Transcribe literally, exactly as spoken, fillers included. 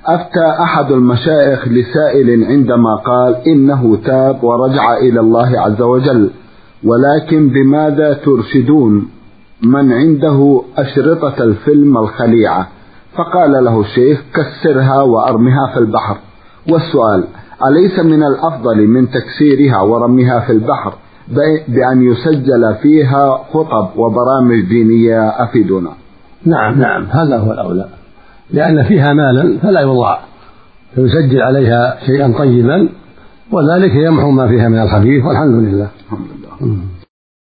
أفتى أحد المشايخ لسائل عندما قال إنه تاب ورجع إلى الله عز وجل، ولكن بماذا ترشدون من عنده أشرطة الفيلم الخليعة؟ فقال له الشيخ: كسرها وأرمها في البحر. والسؤال: أليس من الأفضل من تكسيرها ورميها في البحر بأن يسجل فيها خطب وبرامج دينية؟ أفيدنا. نعم نعم هذا هو الأولى، لأن فيها مالا فلا يضاع، فيسجل عليها شيئا طيبا، وذلك يمحو ما فيها من الخبيث، والحمد لله. الحمد لله.